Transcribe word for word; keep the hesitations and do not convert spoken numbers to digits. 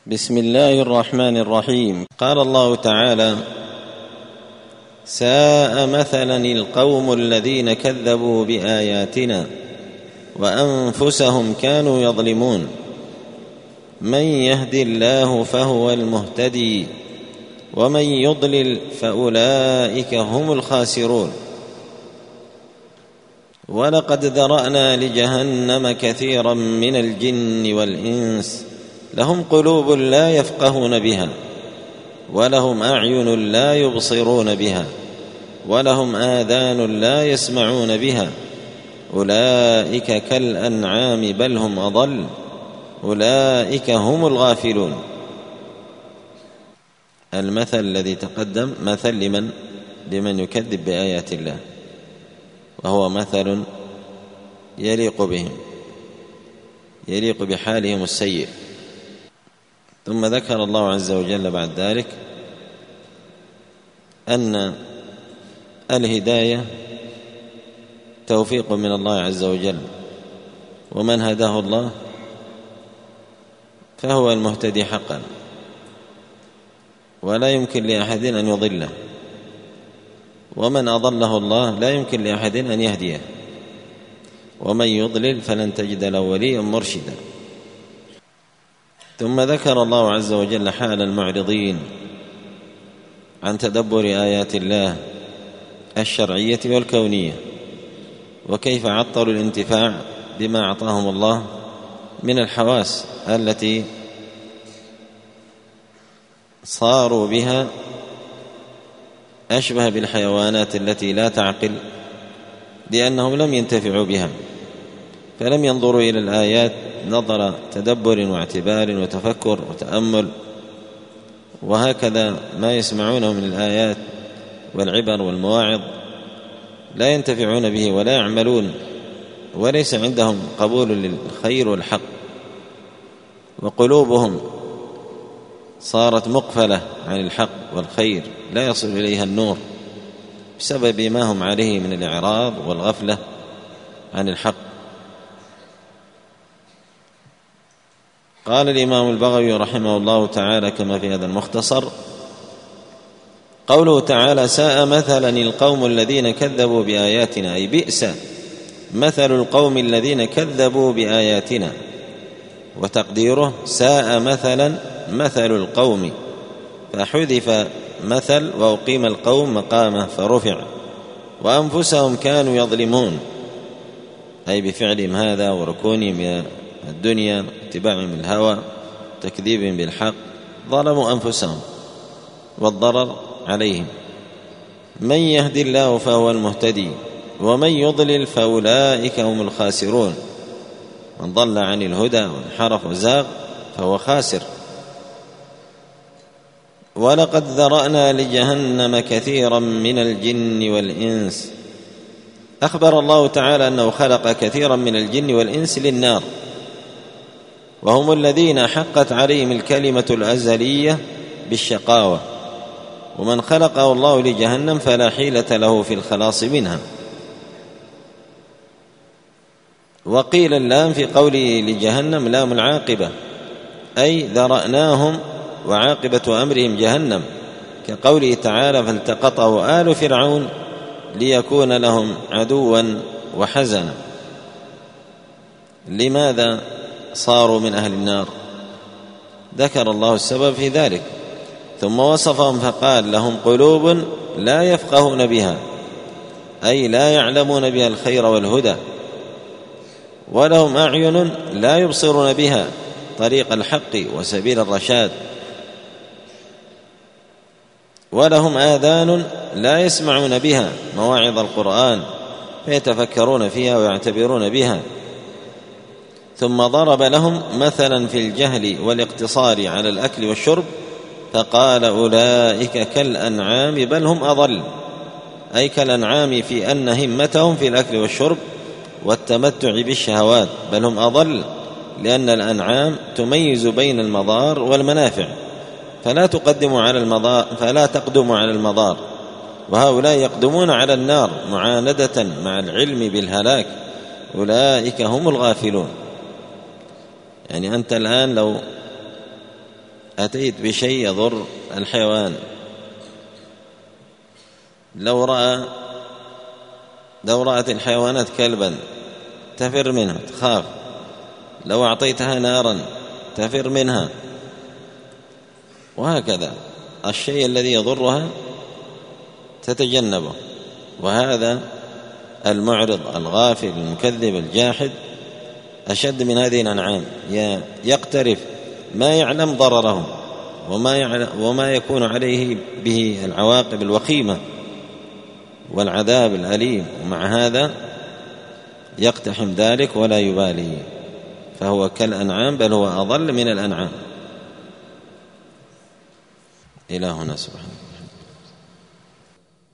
بسم الله الرحمن الرحيم. قال الله تعالى: ساء مثلا القوم الذين كذبوا بآياتنا وأنفسهم كانوا يظلمون. من يهد الله فهو المهتدي ومن يضلل فأولئك هم الخاسرون. ولقد ذرأنا لجهنم كثيرا من الجن والإنس لهم قلوب لا يفقهون بها ولهم أعين لا يبصرون بها ولهم آذان لا يسمعون بها أولئك كالأنعام بل هم أضل أولئك هم الغافلون. المثل الذي تقدم مثل لمن لمن يكذب بآيات الله، وهو مثل يليق بهم، يليق بحالهم السيء. ثم ذكر الله عز وجل بعد ذلك أن الهداية توفيق من الله عز وجل، ومن هداه الله فهو المهتدي حقا، ولا يمكن لأحد أن يضله، ومن أضله الله لا يمكن لأحد أن يهديه، ومن يضلل فلن تجد له وليا مرشدا. ثم ذكر الله عز وجل حال المعرضين عن تدبر آيات الله الشرعية والكونية، وكيف عطلوا الانتفاع بما أعطاهم الله من الحواس التي صاروا بها أشبه بالحيوانات التي لا تعقل، لأنهم لم ينتفعوا بها، فلم ينظروا إلى الآيات نظر تدبر واعتبار وتفكر وتأمل. وهكذا ما يسمعونه من الآيات والعبر والمواعظ لا ينتفعون به ولا يعملون، وليس عندهم قبول للخير والحق، وقلوبهم صارت مقفلة عن الحق والخير، لا يصل إليها النور بسبب ما هم عليه من الإعراض والغفلة عن الحق. قال الإمام البغوي رحمه الله تعالى كما في هذا المختصر: قوله تعالى: ساء مثلا القوم الذين كذبوا بآياتنا، أي بئس مثل القوم الذين كذبوا بآياتنا. وتقديره: ساء مثلا مثل القوم، فحذف مثل وأقيم القوم مقامه فرفع. وأنفسهم كانوا يظلمون، أي بفعلهم هذا وركونهم من الدنيا، اتباعهم الهوى، تكذيبهم بالحق، ظلموا أنفسهم والضرر عليهم. من يهد الله فهو المهتدي ومن يضلل فأولئك هم الخاسرون. من ضل عن الهدى وانحرف وزاغ فهو خاسر. ولقد ذرأنا لجهنم كثيرا من الجن والإنس. أخبر الله تعالى أنه خلق كثيرا من الجن والإنس للنار، وهم الذين حقت عليهم الكلمة الأزلية بالشقاوة، ومن خلقه الله لجهنم فلا حيلة له في الخلاص منها. وقيل اللام في قوله لجهنم لام العاقبة، أي ذرأناهم وعاقبة أمرهم جهنم، كقوله تعالى: فالتقطه آل فرعون ليكون لهم عدوا وحزنا. لماذا صاروا من أهل النار؟ ذكر الله السبب في ذلك، ثم وصفهم فقال: لهم قلوب لا يفقهون بها، أي لا يعلمون بها الخير والهدى، ولهم أعين لا يبصرون بها طريق الحق وسبيل الرشاد، ولهم آذان لا يسمعون بها مواعظ القرآن فيتفكرون فيها ويعتبرون بها. ثم ضرب لهم مثلا في الجهل والاقتصار على الأكل والشرب فقال: أولئك كالأنعام بل هم أضل، أي كالأنعام في أن همتهم في الأكل والشرب والتمتع بالشهوات، بل هم أضل، لأن الأنعام تميز بين المضار والمنافع فلا تقدم على المضار فلا تقدم على المضار، وهؤلاء يقدمون على النار معاندة مع العلم بالهلاك. أولئك هم الغافلون. يعني أنت الآن لو أتيت بشيء يضر الحيوان، لو رأى لو رأت الحيوانات كلبا تفر منه تخاف، لو أعطيتها نارا تفر منها، وهكذا الشيء الذي يضرها تتجنبه. وهذا المعرض الغافل المكذب الجاحد أشد من هذه الأنعام، يقترف ما يعلم ضرره وما, يعلم وما يكون عليه به العواقب الوخيمة والعذاب الأليم، ومع هذا يقتحم ذلك ولا يبالي، فهو كالأنعام بل هو أضل من الأنعام. إلهنا سبحانه.